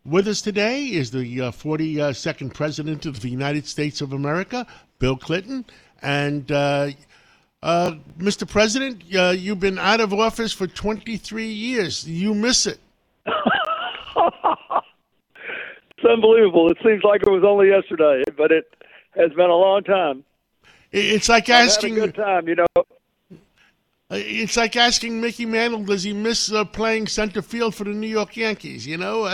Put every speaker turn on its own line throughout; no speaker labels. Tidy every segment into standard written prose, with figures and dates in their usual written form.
With us today is the 42nd President of the United States of America, Bill Clinton. And Mr. President, you've been out of office for 23 years. You miss it.
It's unbelievable. It seems like it was only yesterday, but it has been a long time.
It's like asking.
I've had a good time, you know.
It's like asking Mickey Mantle, does he miss playing center field for the New York Yankees? You know.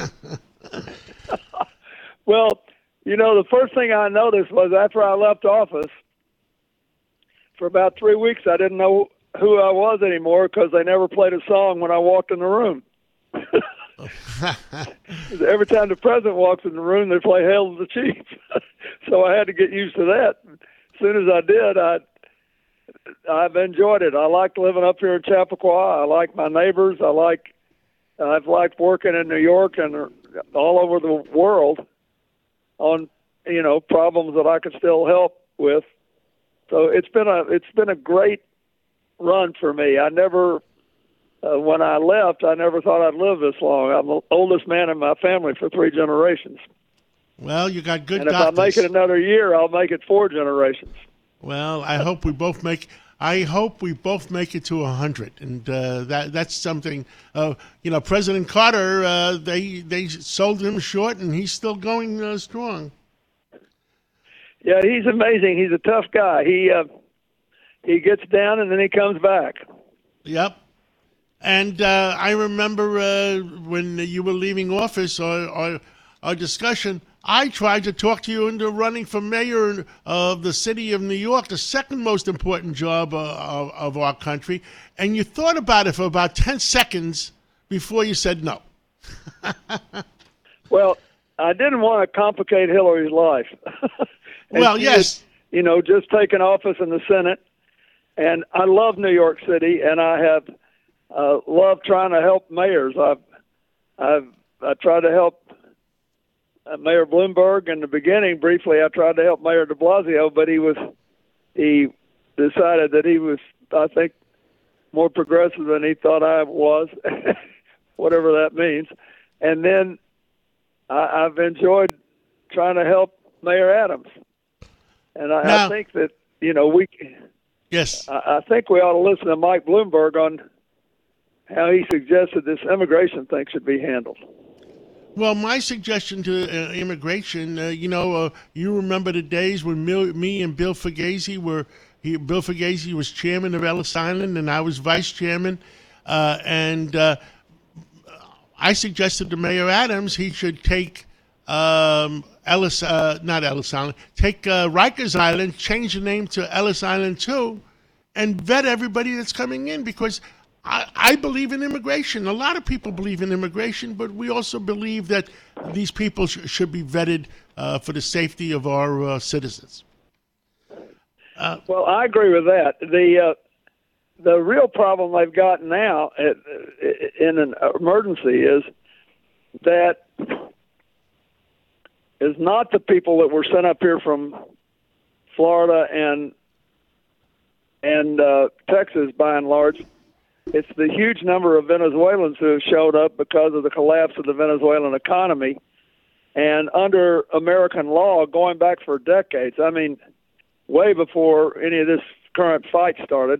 Well, you know, the first thing I noticed was after I left office, for about 3 weeks, I didn't know who I was anymore because they never played a song when I walked in the room. Every time the president walks in the room, they play Hail to the Chief. So I had to get used to that. As soon as I did, I've enjoyed it. I like living up here in Chappaqua. I like my neighbors. I've liked working in New York and all over the world on, you know, problems that I could still help with. So it's been a great run for me. I never, when I left, I never thought I'd live this long. I'm the oldest man in my family for 3 generations.
Well, you got good
and
doctors.
If I make it another year, I'll make it 4 generations.
Well, I hope we both make it to 100, and that's something. You know, President Carter, they sold him short, and he's still going strong.
Yeah, he's amazing. He's a tough guy. He gets down and then he comes back.
Yep. And I remember when you were leaving office, our discussion, I tried to talk to you into running for mayor of the city of New York, the second most important job of our country, and you thought about it for about 10 seconds before you said no.
Well, I didn't want to complicate Hillary's life.
Well, yes.
You know, just taking office in the Senate. And I love New York City, and I have loved trying to help mayors. I tried to help Mayor Bloomberg in the beginning. Briefly, I tried to help Mayor de Blasio, but he decided that he was, I think, more progressive than he thought I was, whatever that means. And then I've enjoyed trying to help Mayor Adams. And I think that, you know,
Yes.
I think we ought to listen to Mike Bloomberg on how he suggested this immigration thing should be handled.
Well, my suggestion to immigration, you remember the days when me and Bill Fugazy Bill Fugazy was chairman of Ellis Island and I was vice chairman, and I suggested to Mayor Adams he should take take Rikers Island, change the name to Ellis Island 2, and vet everybody that's coming in, because I believe in immigration. A lot of people believe in immigration, but we also believe that these people should be vetted for the safety of our citizens.
Well, I agree with that. The real problem they've got now in an emergency is that is not the people that were sent up here from Florida and Texas, by and large. It's the huge number of Venezuelans who have showed up because of the collapse of the Venezuelan economy. And under American law, going back for decades, I mean, way before any of this current fight started,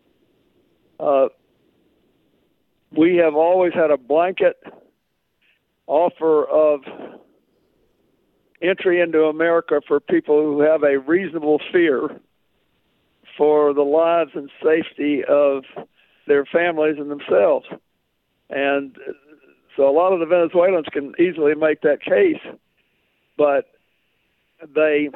we have always had a blanket offer of entry into America for people who have a reasonable fear for the lives and safety of their families and themselves. And so a lot of the Venezuelans can easily make that case, but they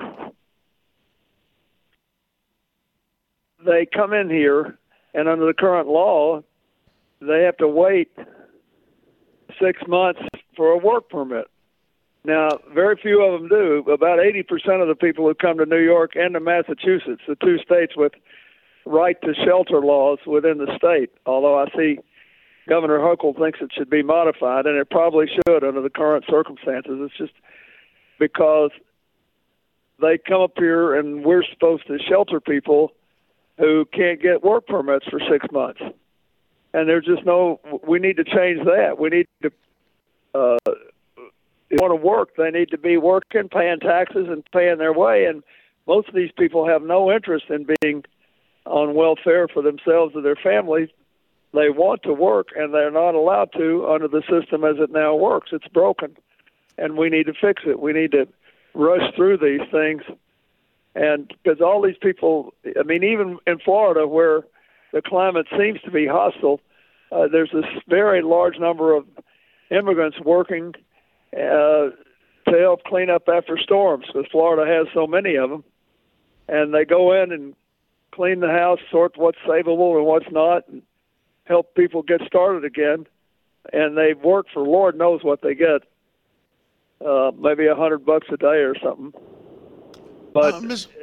come in here, and under the current law, they have to wait 6 months for a work permit. Now, very few of them do. About 80% of the people who come to New York and to Massachusetts, the 2 states with right to shelter laws within the state, although I see Governor Hochul thinks it should be modified, and it probably should under the current circumstances. It's just because they come up here and we're supposed to shelter people who can't get work permits for 6 months. And there's just we need to change that. We need to want to work, they need to be working, paying taxes, and paying their way. And most of these people have no interest in being on welfare for themselves or their families. They want to work, and they're not allowed to under the system as it now works. It's broken, and we need to fix it. We need to rush through these things. And because all these people, I mean, even in Florida where the climate seems to be hostile, there's this very large number of immigrants working to help clean up after storms, because Florida has so many of them. And they go in and clean the house, sort what's savable and what's not, and help people get started again. And they work for Lord knows what they get, maybe $100 a day or something. But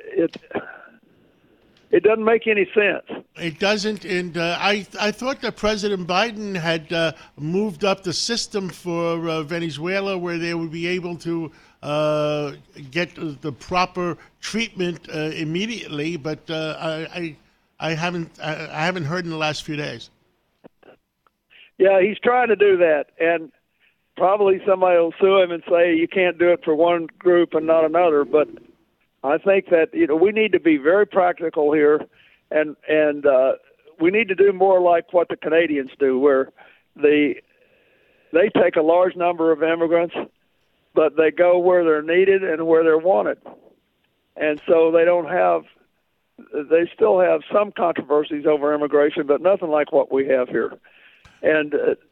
it doesn't make any sense.
It doesn't, and I thought that President Biden had moved up the system for Venezuela, where they would be able to get the proper treatment immediately. But I haven't heard in the last few days.
Yeah, he's trying to do that, and probably somebody will sue him and say you can't do it for one group and not another. But I think that we need to be very practical here, and we need to do more like what the Canadians do, where they take a large number of immigrants, but they go where they're needed and where they're wanted, and so they still have some controversies over immigration, but nothing like what we have here. And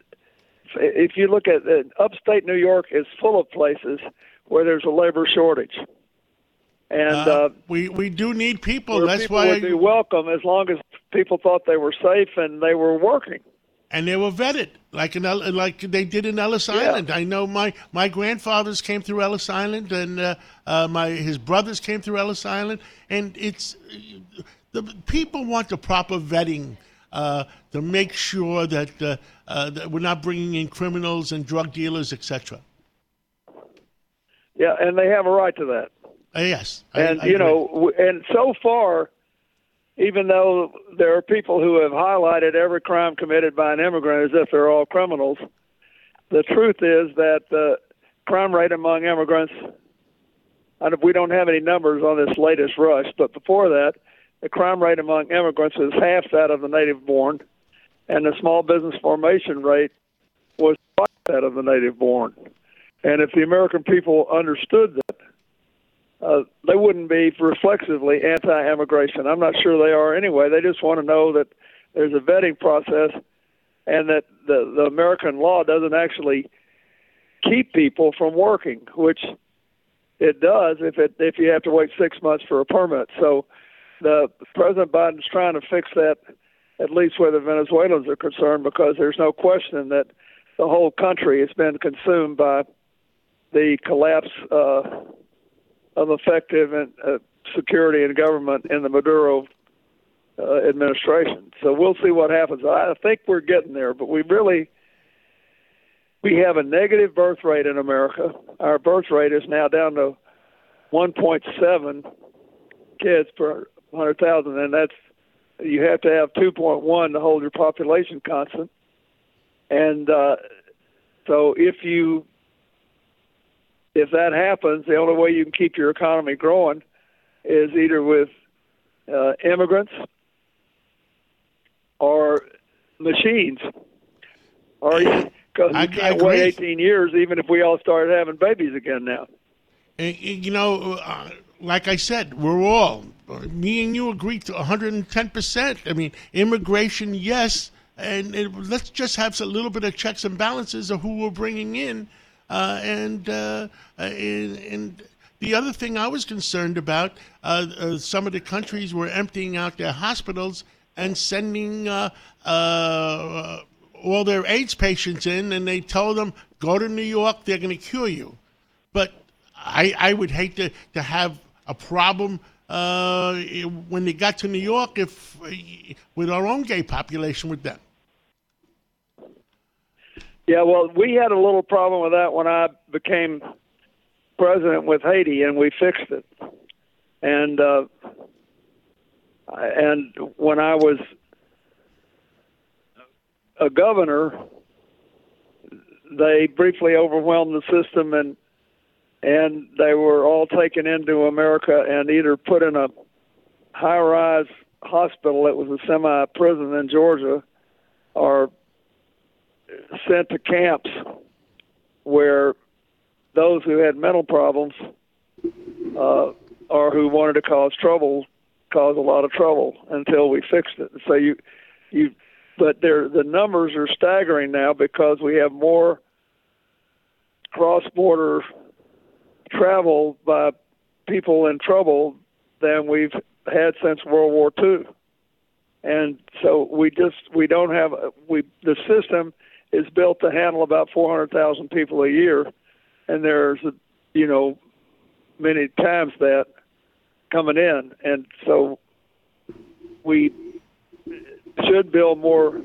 if you look at upstate New York, is full of places where there's a labor shortage. And
we do need people. That's
people
why
would be welcome as long as people thought they were safe and they were working.
And they were vetted, like they did in Ellis Island. I know my grandfathers came through Ellis Island, and his brothers came through Ellis Island. And it's the people want the proper vetting to make sure that we're not bringing in criminals and drug dealers, etc.
Yeah, and they have a right to that.
Yes.
And, and so far, even though there are people who have highlighted every crime committed by an immigrant as if they're all criminals, the truth is that the crime rate among immigrants, we don't have any numbers on this latest rush, but before that, the crime rate among immigrants is half that of the native-born, and the small business formation rate was twice that of the native-born. And if the American people understood that, they wouldn't be reflexively anti-immigration. I'm not sure they are anyway. They just want to know that there's a vetting process and that the American law doesn't actually keep people from working, which it does if you have to wait 6 months for a permit. So President Biden's trying to fix that, at least where the Venezuelans are concerned, because there's no question that the whole country has been consumed by the collapse of effective security and government in the Maduro administration. So we'll see what happens. I think we're getting there, but we have a negative birth rate in America. Our birth rate is now down to 1.7 kids per 100,000, and you have to have 2.1 to hold your population constant. And so if that happens, the only way you can keep your economy growing is either with immigrants or machines. Or because you can't wait 18 years, even if we all started having babies again now.
Like I said, me and you agree to 110%. I mean, immigration, yes, and let's just have a little bit of checks and balances of who we're bringing in. And the other thing I was concerned about, some of the countries were emptying out their hospitals and sending all their AIDS patients in, and they told them, go to New York, they're going to cure you. But I would hate to have a problem when they got to New York with our own gay population with them.
Yeah, well, we had a little problem with that when I became president with Haiti, and we fixed it. And when I was a governor, they briefly overwhelmed the system and and they were all taken into America and either put in a high-rise hospital that was a semi-prison in Georgia, or sent to camps where those who had mental problems or who wanted to cause a lot of trouble until we fixed it. So but the numbers are staggering now because we have more cross-border travel by people in trouble than we've had since World War II. And so we don't have the system is built to handle about 400,000 people a year, and there's many times that coming in, and so we should build more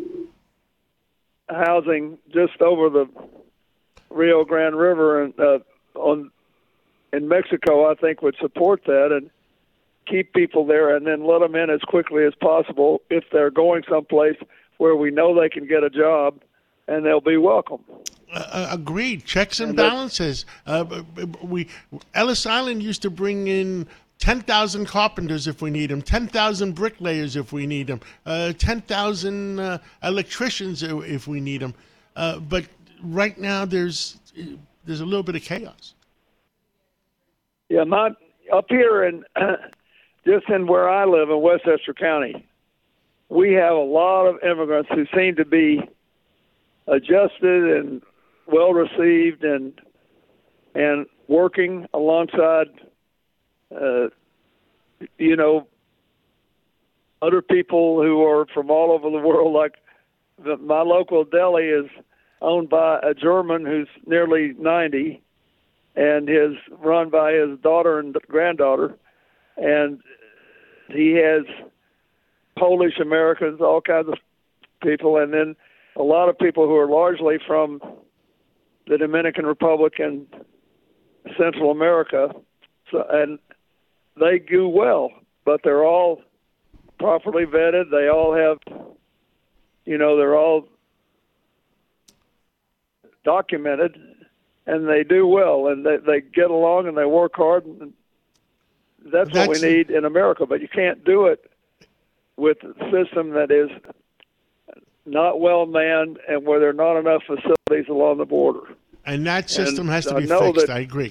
housing just over the Rio Grande River and in Mexico. I think would support that and keep people there, and then let them in as quickly as possible if they're going someplace where we know they can get a job and they'll be welcome.
Agreed. Checks and balances. Ellis Island used to bring in 10,000 carpenters if we need them, 10,000 bricklayers if we need them, 10,000 electricians if we need them. But right now there's a little bit of chaos.
Yeah, up here in just in where I live in Westchester County, we have a lot of immigrants who seem to be adjusted and well received and working alongside other people who are from all over the world. Like my local deli is owned by a German who's nearly 90 and is run by his daughter and granddaughter, and he has Polish Americans, all kinds of people, and then a lot of people who are largely from the Dominican Republic and Central America, and they do well, but they're all properly vetted. They all have, they're all documented, and they do well, and they get along and they work hard, and that's what we need in America. But you can't do it with a system that is not well manned and where there are not enough facilities along the border.
And that system has to be fixed. I agree.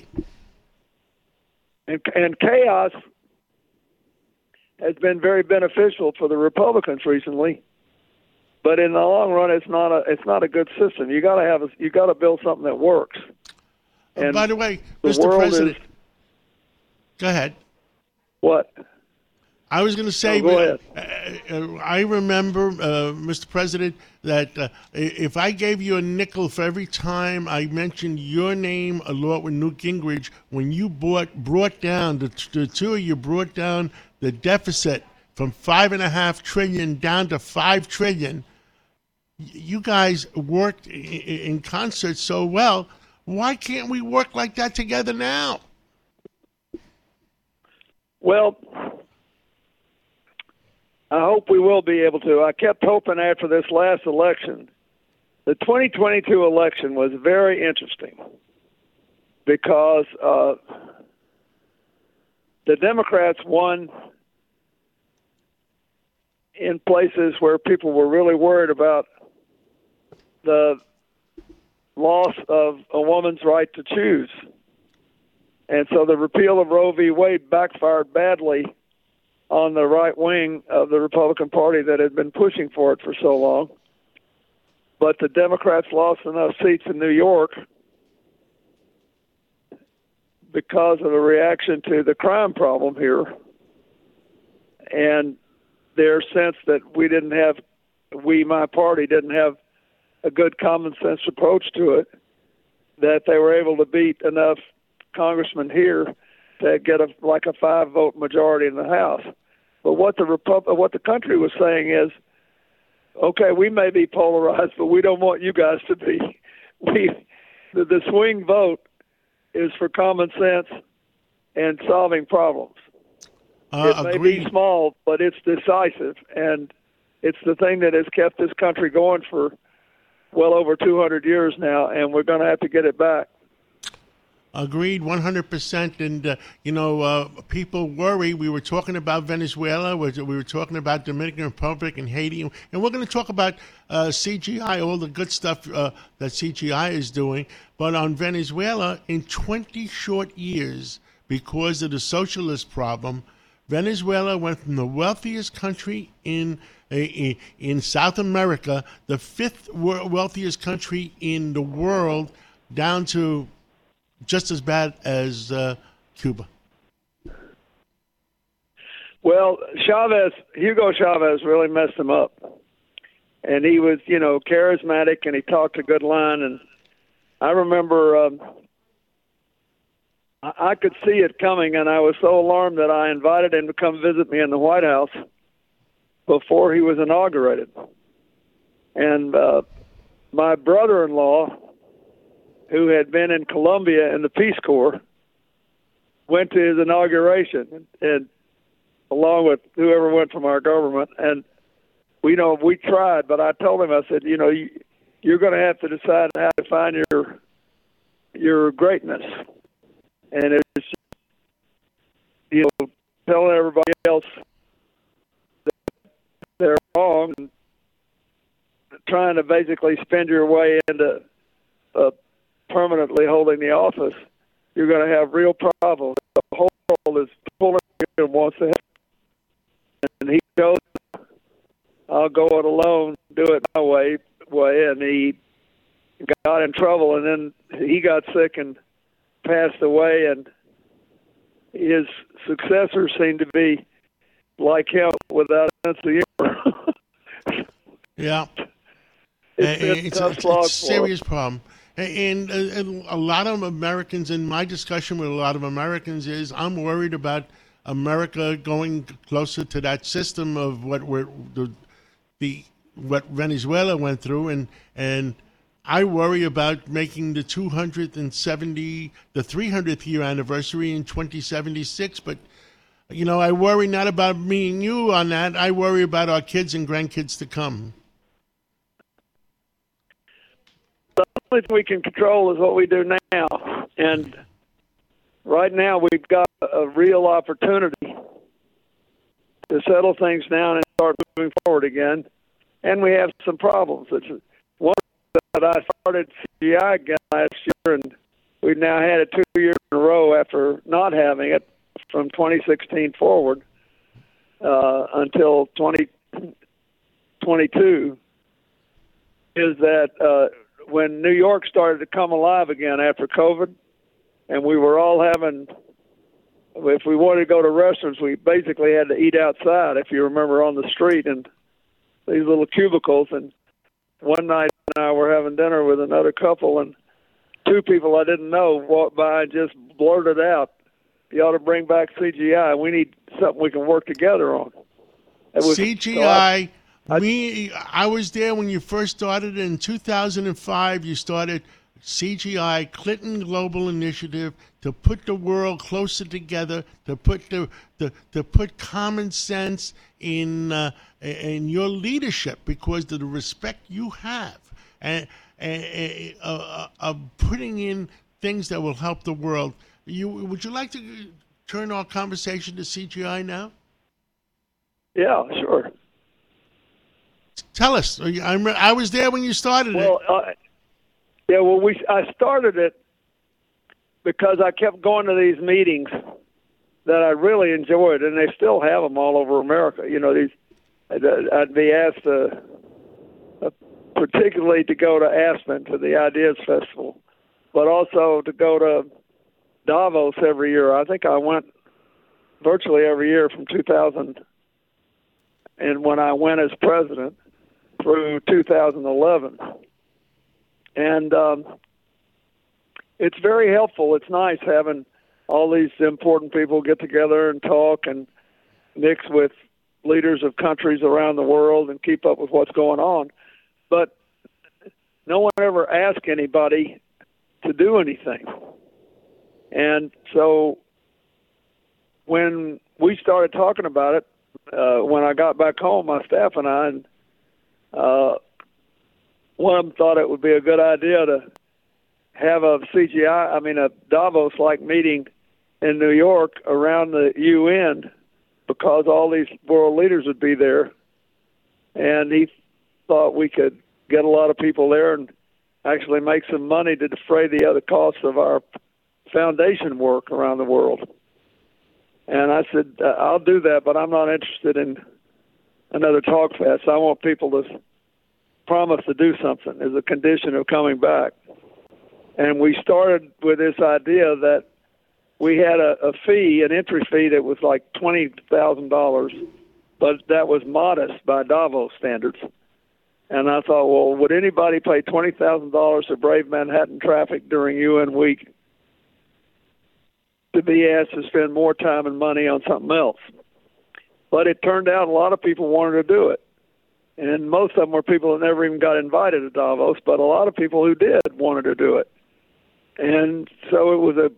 And chaos has been very beneficial for the Republicans recently, but in the long run, it's not a good system. You got to build something that works. And
by the way, Mr. President, go ahead.
What?
I was going to say,
go ahead.
I remember, Mr. President, that if I gave you a nickel for every time I mentioned your name along with Newt Gingrich, when you brought down, the two of you brought down the deficit from $5.5 trillion down to $5 trillion, you guys worked in concert so well. Why can't we work like that together now?
Well, I hope we will be able to. I kept hoping after this last election. The 2022 election was very interesting because the Democrats won in places where people were really worried about the loss of a woman's right to choose. And so the repeal of Roe v. Wade backfired badly on the right wing of the Republican Party that had been pushing for it for so long. But the Democrats lost enough seats in New York because of the reaction to the crime problem here and their sense that my party didn't have a good common sense approach to it, that they were able to beat enough congressmen here to get a 5-vote majority in the House. But what the country was saying is, okay, we may be polarized, but we don't want you guys to be. The swing vote is for common sense and solving problems. It may be small, but it's decisive, and it's the thing that has kept this country going for well over 200 years now, and we're going to have to get it back.
Agreed, 100%. And, people worry. We were talking about Venezuela. We were talking about Dominican Republic and Haiti. And we're going to talk about CGI, all the good stuff that CGI is doing. But on Venezuela, in 20 short years, because of the socialist problem, Venezuela went from the wealthiest country in South America, the fifth wealthiest country in the world, down to just as bad as Cuba.
Well, Hugo Chavez really messed him up. And he was, charismatic, and he talked a good line. And I remember I could see it coming, and I was so alarmed that I invited him to come visit me in the White House before he was inaugurated. And my brother-in-law, who had been in Colombia in the Peace Corps, went to his inauguration, and along with whoever went from our government. And we tried, but I told him, I said, you're going to have to decide how to find your greatness. And it's telling everybody else that they're wrong and trying to basically spend your way into permanently holding the office, you're going to have real problems. The whole world is pulling you and wants to help. And he goes, I'll go it alone, do it my way, and he got in trouble, and then he got sick and passed away, and his successors seemed to be like him, without a sense of humor.
Yeah.
It's
a serious problem. And a lot of Americans, in my discussion with a lot of Americans, is I'm worried about America going closer to that system of what Venezuela went through, and I worry about making the 300th year anniversary in 2076. But I worry not about me and you on that. I worry about our kids and grandkids to come.
The only thing we can control is what we do now. And right now we've got a real opportunity to settle things down and start moving forward again. And we have some problems. It's one that I started CGI again last year, and we've now had it 2 years in a row after not having it from 2016 forward until 2022, is that when New York started to come alive again after COVID, and we were all having, if we wanted to go to restaurants, we basically had to eat outside, if you remember, on the street in these little cubicles. And one night I were having dinner with another couple, and two people I didn't know walked by and just blurted out, "You ought to bring back CGI. We need something we can work together on."
CGI. I was there when you first started. In 2005, you started CGI, Clinton Global Initiative, to put the world closer together, to put to put common sense in your leadership, because of the respect you have and of putting in things that will help the world. Would you like to turn our conversation to CGI now?
Yeah, sure.
Tell us. I was there when you started it.
I started it because I kept going to these meetings that I really enjoyed, and they still have them all over America. I'd be asked particularly to go to Aspen to the Ideas Festival, but also to go to Davos every year. I think I went virtually every year from 2000, and when I went as president, through 2011. And it's very helpful. It's nice having all these important people get together and talk and mix with leaders of countries around the world and keep up with what's going on. But no one ever asked anybody to do anything. And so when we started talking about it, when I got back home, my staff and I, one of them thought it would be a good idea to have a a Davos-like meeting in New York around the UN because all these world leaders would be there. And he thought we could get a lot of people there and actually make some money to defray the other costs of our foundation work around the world. And I said, I'll do that, but I'm not interested in another talk fest. I want people to promise to do something as a condition of coming back. And we started with this idea that we had a fee, an entry fee that was like $20,000, but that was modest by Davos standards. And I thought, well, would anybody pay $20,000 to brave Manhattan traffic during UN week to be asked to spend more time and money on something else? But it turned out a lot of people wanted to do it. And most of them were people that never even got invited to Davos, but a lot of people who did wanted to do it. And so it was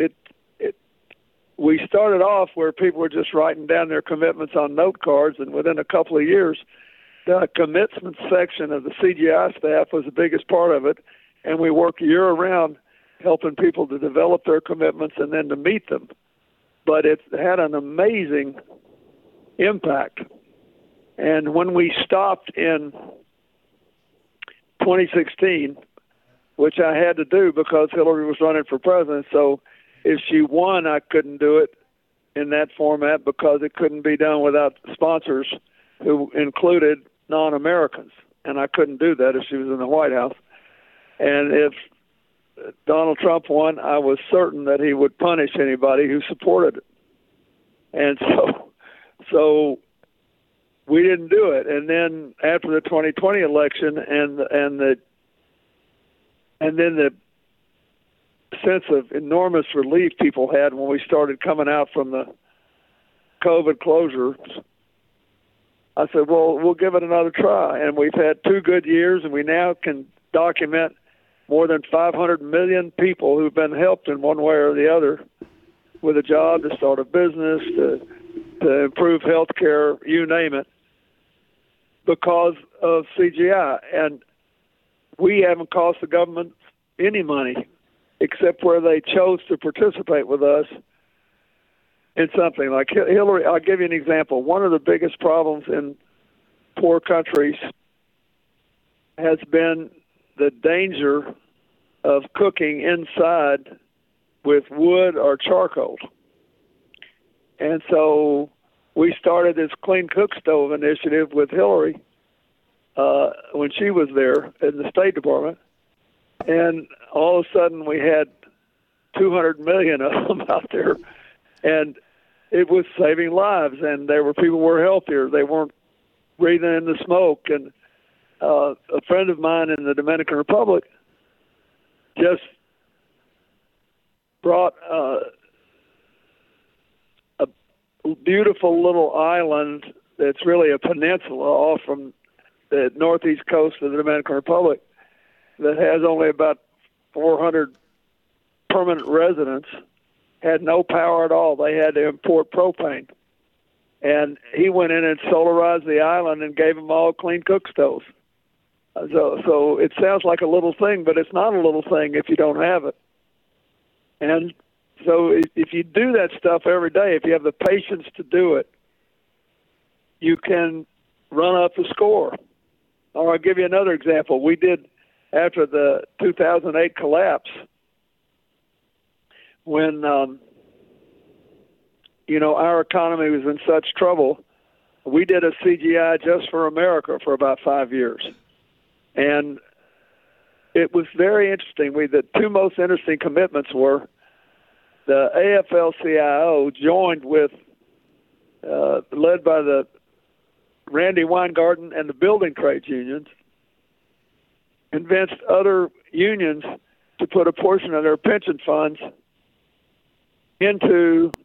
we started off where people were just writing down their commitments on note cards, and within a couple of years, the commitment section of the CGI staff was the biggest part of it, and we worked year-round helping people to develop their commitments and then to meet them. But it had an amazing impact. And when we stopped in 2016, which I had to do because Hillary was running for president, so if she won, I couldn't do it in that format because it couldn't be done without sponsors who included non-Americans, and I couldn't do that if she was in the White House. And if Donald Trump won, I was certain that he would punish anybody who supported it. And so we didn't do it. And then after the 2020 election and then the sense of enormous relief people had when we started coming out from the COVID closures, I said, well, we'll give it another try. And we've had 2 good years, and we now can document more than 500 million people who've been helped in one way or the other with a job, to start a business, to improve health care, you name it, because of CGI. And we haven't cost the government any money except where they chose to participate with us in something. Like Hillary, I'll give you an example. One of the biggest problems in poor countries has been the danger of cooking inside with wood or charcoal. And so we started this Clean Cook Stove initiative with Hillary when she was there in the State Department. And all of a sudden we had 200 million of them out there, and it was saving lives. And there were people who were healthier. They weren't breathing in the smoke. And a friend of mine in the Dominican Republic just brought a beautiful little island that's really a peninsula off from the northeast coast of the Dominican Republic that has only about 400 permanent residents, had no power at all. They had to import propane. And he went in and solarized the island and gave them all clean cook stoves. So it sounds like a little thing, but it's not a little thing if you don't have it. And so if you do that stuff every day, if you have the patience to do it, you can run up the score. Or I'll give you another example. We did, after the 2008 collapse, when our economy was in such trouble, we did a CGI just for America for about 5 years. And it was very interesting. The 2 most interesting commitments were the AFL-CIO joined with, led by the Randy Weingarten and the building trades unions, convinced other unions to put a portion of their pension funds into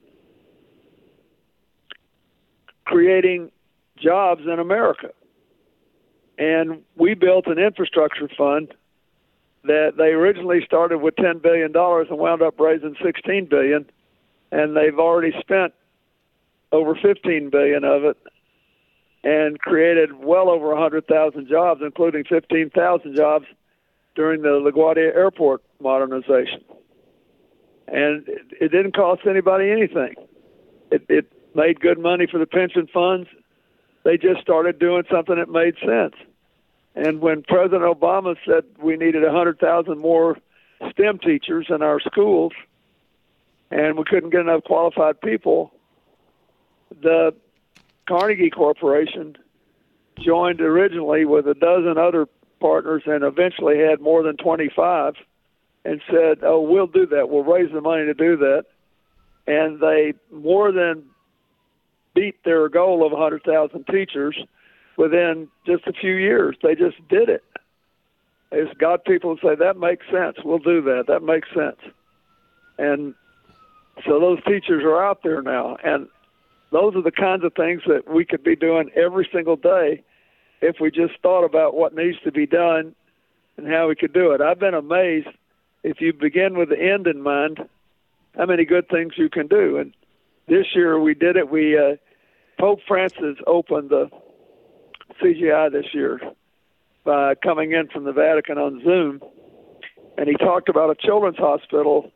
creating jobs in America. And we built an infrastructure fund that they originally started with $10 billion and wound up raising $16 billion, and they've already spent over $15 billion of it and created well over 100,000 jobs, including 15,000 jobs during the LaGuardia Airport modernization. And it didn't cost anybody anything. It made good money for the pension funds. They just started doing something that made sense. And when President Obama said we needed 100,000 more STEM teachers in our schools and we couldn't get enough qualified people, the Carnegie Corporation joined originally with a dozen other partners and eventually had more than 25 and said, oh, we'll do that. We'll raise the money to do that. And they more than beat their goal of 100,000 teachers within just a few years. They just did it. It's got people to say, that makes sense. We'll do that. That makes sense. And so those teachers are out there now. And those are the kinds of things that we could be doing every single day if we just thought about what needs to be done and how we could do it. I've been amazed, if you begin with the end in mind, how many good things you can do. And this year we did it. Pope Francis opened the CGI this year by coming in from the Vatican on Zoom, and he talked about a children's hospital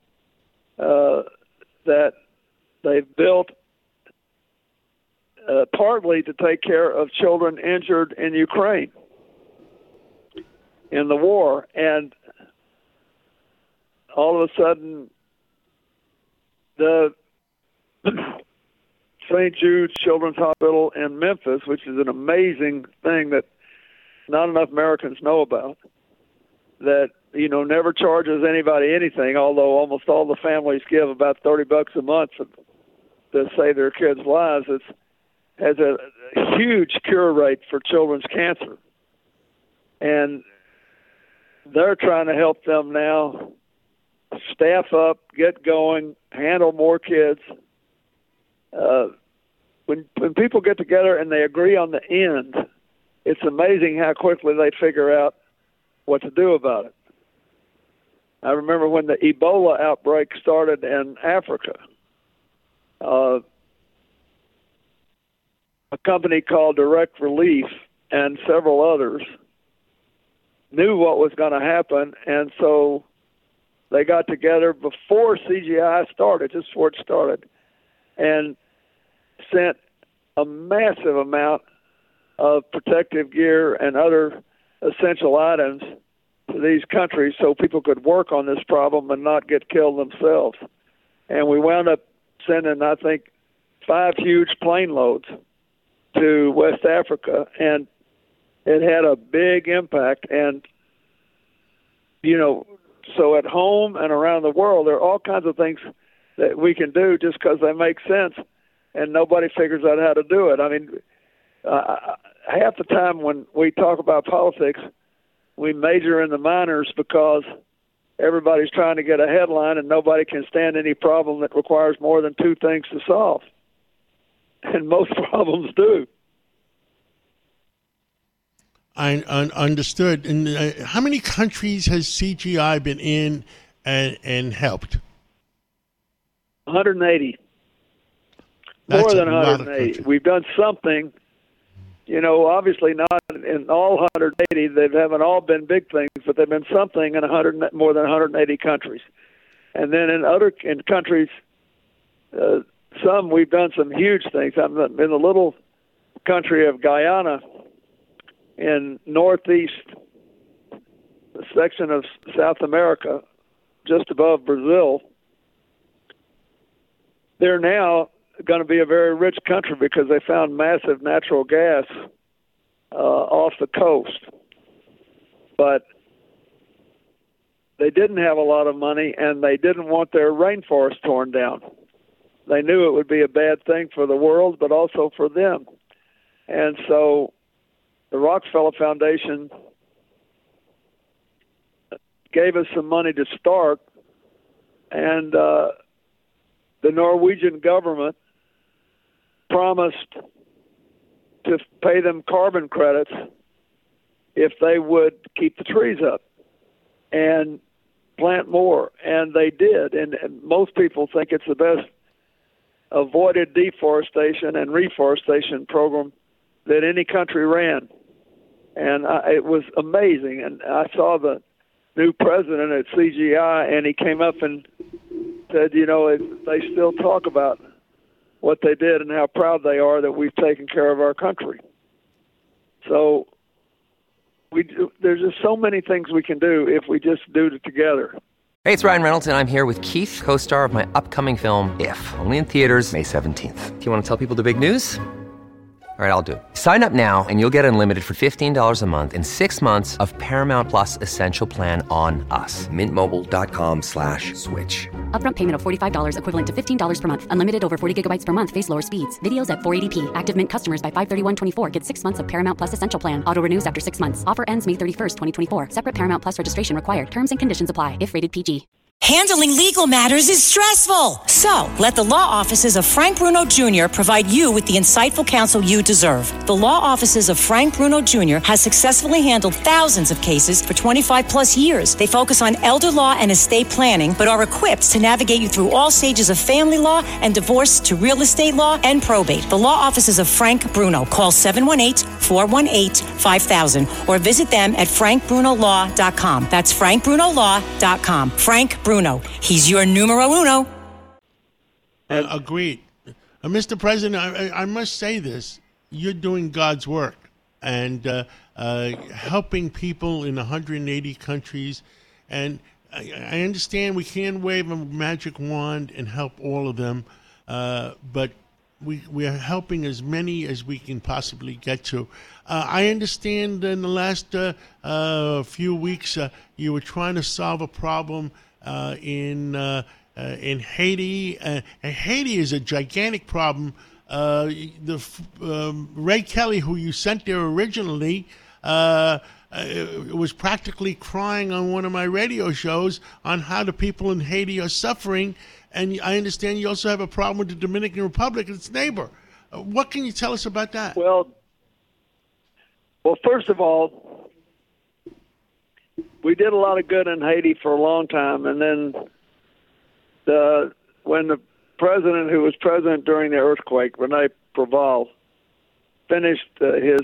that they've built partly to take care of children injured in Ukraine in the war. And all of a sudden, the St. Jude's Children's Hospital in Memphis, which is an amazing thing that not enough Americans know about, that, never charges anybody anything, although almost all the families give about $30 a month to save their kids' lives. It has a huge cure rate for children's cancer. And they're trying to help them now staff up, get going, handle more kids. When people get together and they agree on the end, it's amazing how quickly they figure out what to do about it. I remember when the Ebola outbreak started in Africa, a company called Direct Relief and several others knew what was going to happen, and so they got together before CGI started, just before it started, and sent a massive amount of protective gear and other essential items to these countries so people could work on this problem and not get killed themselves. And we wound up sending, I think, 5 huge plane loads to West Africa, and it had a big impact. And, so at home and around the world, there are all kinds of things that we can do just because they make sense, and nobody figures out how to do it. I mean, half the time when we talk about politics, we major in the minors because everybody's trying to get a headline and nobody can stand any problem that requires more than 2 things to solve. And most problems do.
I understood. And how many countries has CGI been in and helped?
180.
That's
more than
a lot of
180.
countries.
We've done something. Obviously not in all 180. They haven't all been big things, but they've been something in more than 180 countries. And then in countries, some we've done some huge things. I'm in the little country of Guyana in northeast section of South America, just above Brazil. They're now going to be a very rich country because they found massive natural gas off the coast. But they didn't have a lot of money, and they didn't want their rainforest torn down. They knew it would be a bad thing for the world, but also for them. And so the Rockefeller Foundation gave us some money to start, and the Norwegian government promised to pay them carbon credits if they would keep the trees up and plant more. And they did. And most people think it's the best avoided deforestation and reforestation program that any country ran. And it was amazing. And I saw the new president at CGI, and he came up and said, they still talk about what they did and how proud they are that we've taken care of our country. So there's just so many things we can do if we just do it together.
Hey, it's Ryan Reynolds, and I'm here with Keith, co-star of my upcoming film, If, only in theaters May 17th. Do you want to tell people the big news? All right, I'll do it. Sign up now and you'll get unlimited for $15 a month and 6 months of Paramount Plus Essential Plan on us. MintMobile.com/switch.
Upfront payment of $45 equivalent to $15 per month. Unlimited over 40 gigabytes per month. Face lower speeds. Videos at 480p. Active Mint customers by 531.24 get 6 months of Paramount Plus Essential Plan. Auto renews after 6 months. Offer ends May 31st, 2024. Separate Paramount Plus registration required. Terms and conditions apply if rated PG.
Handling legal matters is stressful. So, let the law offices of Frank Bruno Jr. provide you with the insightful counsel you deserve. The law offices of Frank Bruno Jr. has successfully handled thousands of cases for 25 plus years. They focus on elder law and estate planning, but are equipped to navigate you through all stages of family law and divorce to real estate law and probate. The law offices of Frank Bruno. Call 718-418-5000 or visit them at frankbrunolaw.com. That's frankbrunolaw.com. Frank Bruno. He's your numero uno.
Agreed. Mr. President, I must say this. You're doing God's work and helping people in 180 countries. And I understand we can't wave a magic wand and help all of them, but we are helping as many as we can possibly get to. I understand in the last few weeks you were trying to solve a problem in Haiti. And Haiti is a gigantic problem. Ray Kelly, who you sent there originally, was practically crying on one of my radio shows on how the people in Haiti are suffering. And I understand you also have a problem with the Dominican Republic, its neighbor. What can you tell us about that?
Well, first of all, we did a lot of good in Haiti for a long time, and then when the president who was president during the earthquake, Rene Proval, finished his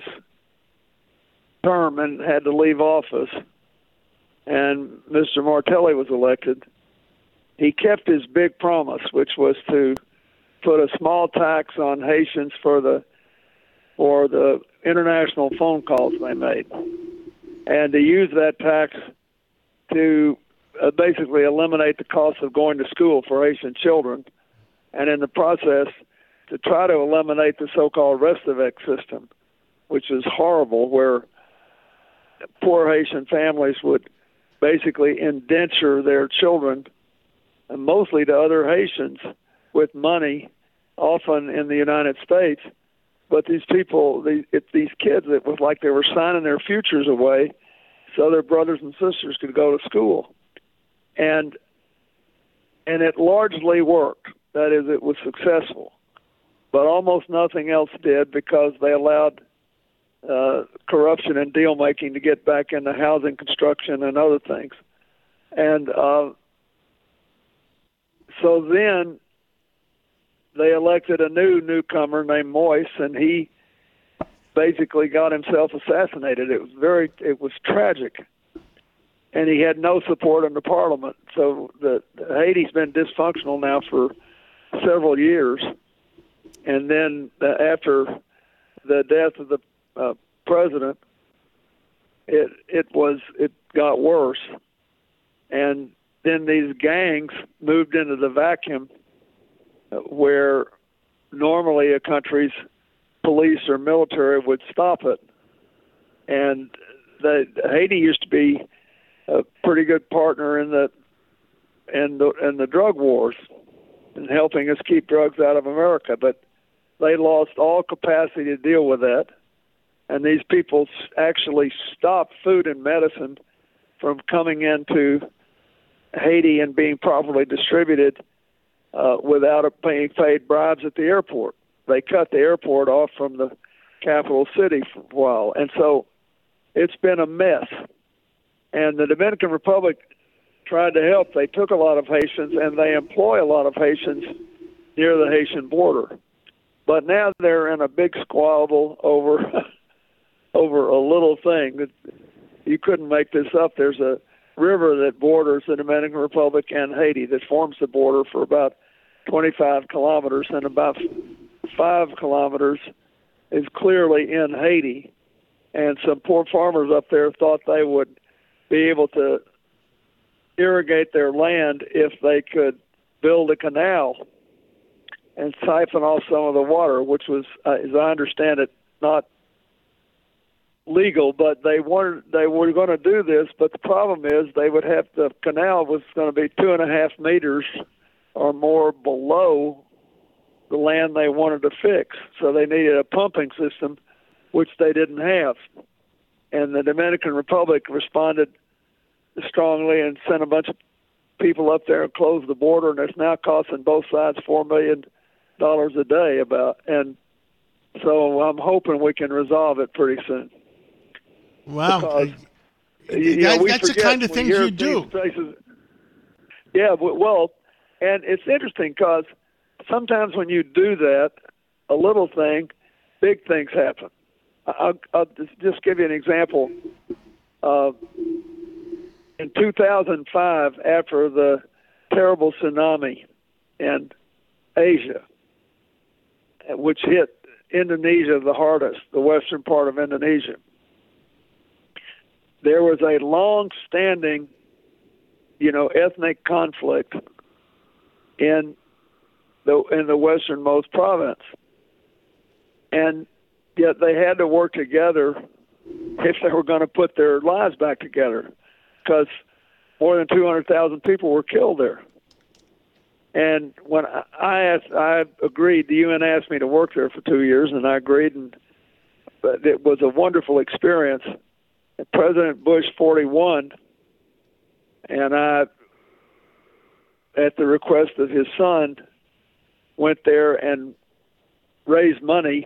term and had to leave office, and Mr. Martelly was elected, he kept his big promise, which was to put a small tax on Haitians for the international phone calls they made, and to use that tax to basically eliminate the cost of going to school for Haitian children, and in the process to try to eliminate the so-called Restavek system, which is horrible, where poor Haitian families would basically indenture their children, and mostly to other Haitians, with money, often in the United States. But these people, these kids, it was like they were signing their futures away so their brothers and sisters could go to school. And it largely worked. That is, it was successful. But almost nothing else did, because they allowed corruption and deal-making to get back into housing construction and other things. And so then they elected a newcomer named Moise, and he basically got himself assassinated. It was tragic, and he had no support in the parliament. So Haiti's been dysfunctional now for several years, and then after the death of the president, it got worse, and then these gangs moved into the vacuum where normally a country's police or military would stop it. And Haiti used to be a pretty good partner in the drug wars and helping us keep drugs out of America, but they lost all capacity to deal with that. And these people actually stopped food and medicine from coming into Haiti and being properly distributed without paying paid bribes at the airport. They cut the airport off from the capital city for a while. And so it's been a mess. And the Dominican Republic tried to help. They took a lot of Haitians, and they employ a lot of Haitians near the Haitian border. But now they're in a big squabble over a little thing. You couldn't make this up. There's a river that borders the Dominican Republic and Haiti that forms the border for about 25 kilometers, and about 5 kilometers is clearly in Haiti. And some poor farmers up there thought they would be able to irrigate their land if they could build a canal and siphon off some of the water, which was, as I understand it, not legal, but they were going to do this. But the problem is the canal was going to be 2.5 meters or more below the land they wanted to fix. So they needed a pumping system, which they didn't have. And the Dominican Republic responded strongly and sent a bunch of people up there and closed the border, and it's now costing both sides $4 million a day and so I'm hoping we can resolve it pretty soon.
Wow.
Because,
that's the kind of things you do.
Places, yeah, well, and it's interesting because sometimes when you do that, a little thing, big things happen. I'll just give you an example. In 2005, after the terrible tsunami in Asia, which hit Indonesia the hardest, the western part of Indonesia, there was a long-standing, ethnic conflict in the westernmost province, and yet they had to work together if they were going to put their lives back together, because more than 200,000 people were killed there. And when I agreed, the UN asked me to work there for 2 years, and I agreed, but it was a wonderful experience. And President Bush 41, and I, at the request of his son, went there and raised money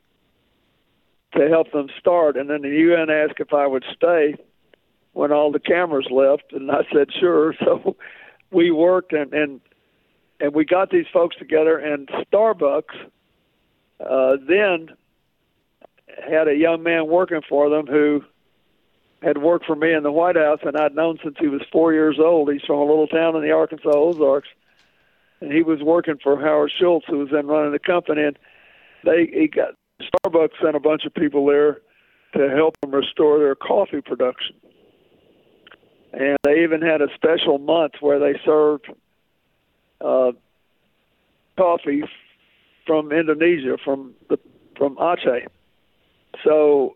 to help them start. And then the UN asked if I would stay when all the cameras left, and I said sure. So we worked and we got these folks together, and Starbucks then had a young man working for them who had worked for me in the White House, and I'd known since he was 4 years old. He's from a little town in the Arkansas Ozarks, and he was working for Howard Schultz, who was then running the company. And Starbucks sent a bunch of people there to help them restore their coffee production. And they even had a special month where they served coffee from Indonesia, from Aceh. So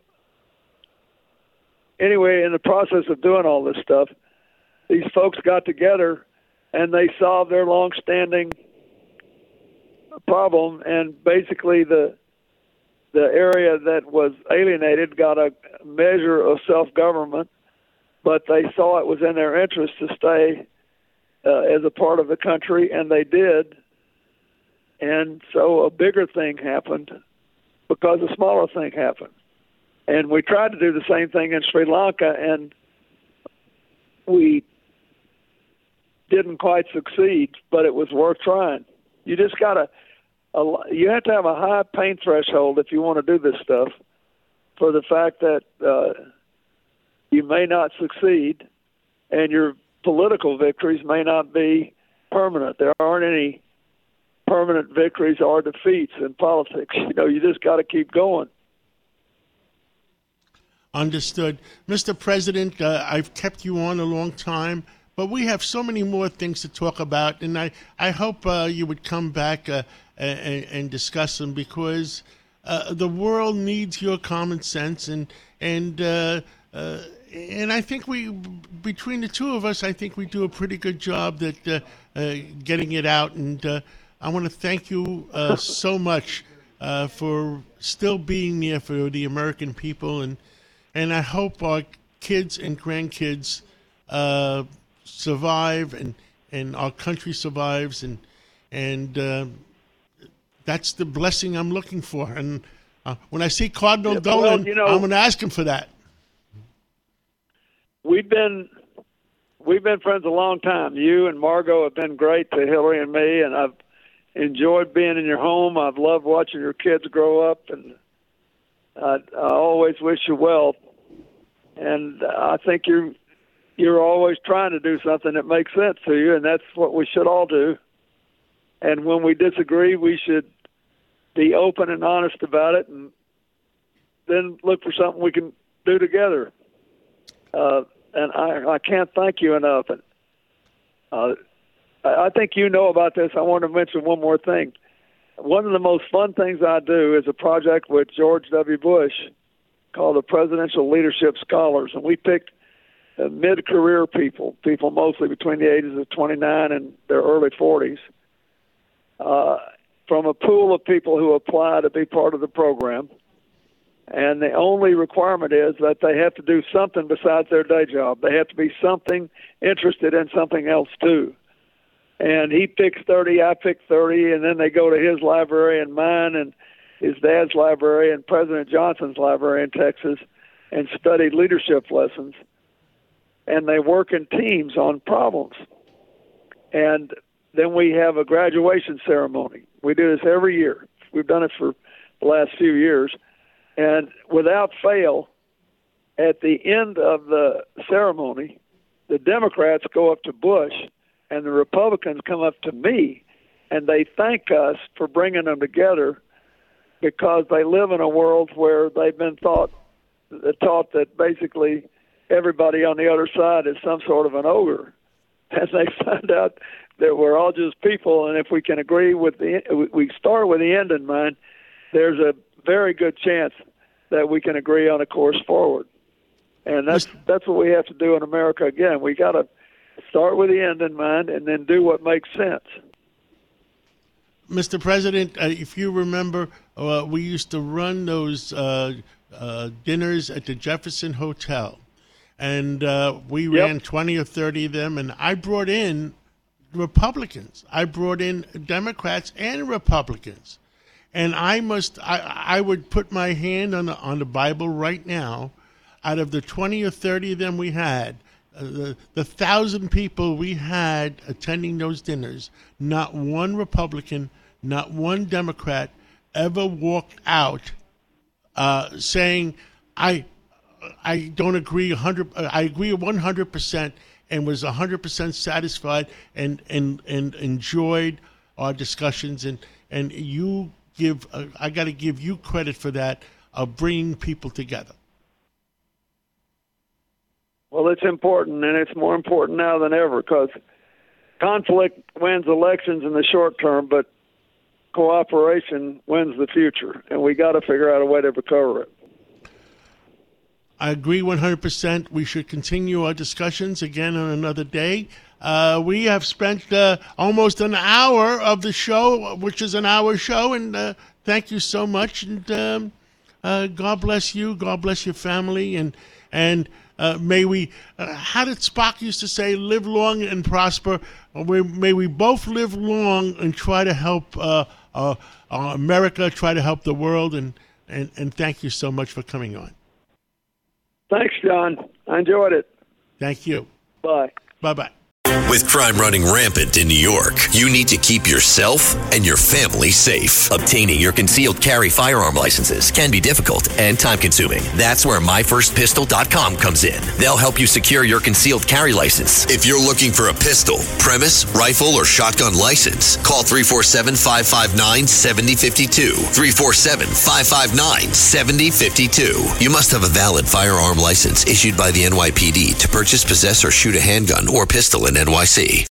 anyway, in the process of doing all this stuff, these folks got together and they solved their long-standing problem. And basically, the area that was alienated got a measure of self-government, but they saw it was in their interest to stay as a part of the country, and they did. And so a bigger thing happened because a smaller thing happened. And we tried to do the same thing in Sri Lanka, and we didn't quite succeed, but it was worth trying. You just you have to have a high pain threshold if you want to do this stuff, for the fact that you may not succeed and your political victories may not be permanent. There aren't any permanent victories or defeats in politics. You just got to keep going.
Understood. Mr. President, I've kept you on a long time, but we have so many more things to talk about, and I hope you would come back and discuss them, because the world needs your common sense, and I think between the two of us, I think we do a pretty good job that getting it out, and I want to thank you so much for still being there for the American people, and I hope our kids and grandkids survive, and our country survives, and that's the blessing I'm looking for. And when I see Cardinal Dolan, I'm going to ask him for that.
We've been friends a long time. You and Margot have been great to Hillary and me, and I've enjoyed being in your home. I've loved watching your kids grow up, and I always wish you well. And I think you you're always trying to do something that makes sense to you, and that's what we should all do. And when we disagree, we should be open and honest about it, and then look for something we can do together. And I can't thank you enough. And I think you know about this. I want to mention one more thing. One of the most fun things I do is a project with George W. Bush called the Presidential Leadership Scholars, and we picked mid-career people mostly between the ages of 29 and their early 40s, from a pool of people who apply to be part of the program. And the only requirement is that they have to do something besides their day job. They have to be interested in something else too. And he picks 30, I pick 30, and then they go to his library and mine and his dad's library and President Johnson's library in Texas and study leadership lessons. And they work in teams on problems. And then we have a graduation ceremony. We do this every year. We've done it for the last few years. And without fail, at the end of the ceremony, the Democrats go up to Bush and the Republicans come up to me, and they thank us for bringing them together because they live in a world where they've been taught that basically everybody on the other side is some sort of an ogre. And they find out that we're all just people, and if we can agree we start with the end in mind, there's a very good chance that we can agree on a course forward. And that's what we have to do in America again. We got to start with the end in mind and then do what makes sense.
Mr. President, if you remember, we used to run those dinners at the Jefferson Hotel, and we ran 20 or 30 of them, and I brought in Republicans. I brought in Democrats and Republicans. And I would put my hand on the Bible right now. Out of the 20 or 30 of them we had, the 1,000 people we had attending those dinners, not one Republican, not one Democrat ever walked out saying, I don't agree I agree 100%, and was 100% satisfied and enjoyed our discussions. And you I got to give you credit for that, of bringing people together.
Well, it's important, and it's more important now than ever, because conflict wins elections in the short term, but cooperation wins the future, and we got to figure out a way to recover it.
I agree 100%. We should continue our discussions again on another day. We have spent almost an hour of the show, which is an hour show, and thank you so much. And God bless you. God bless your family. And may we, how did Spock used to say, live long and prosper? May we both live long and try to help America, try to help the world. And thank you so much for coming on.
Thanks, John. I enjoyed it.
Thank you.
Bye.
Bye-bye.
With crime running rampant in New York, you need to keep yourself and your family safe. Obtaining your concealed carry firearm licenses can be difficult and time-consuming. That's where MyFirstPistol.com comes in. They'll help you secure your concealed carry license. If you're looking for a pistol, premise, rifle, or shotgun license, call 347-559-7052. 347-559-7052. You must have a valid firearm license issued by the NYPD to purchase, possess, or shoot a handgun or pistol in NYC.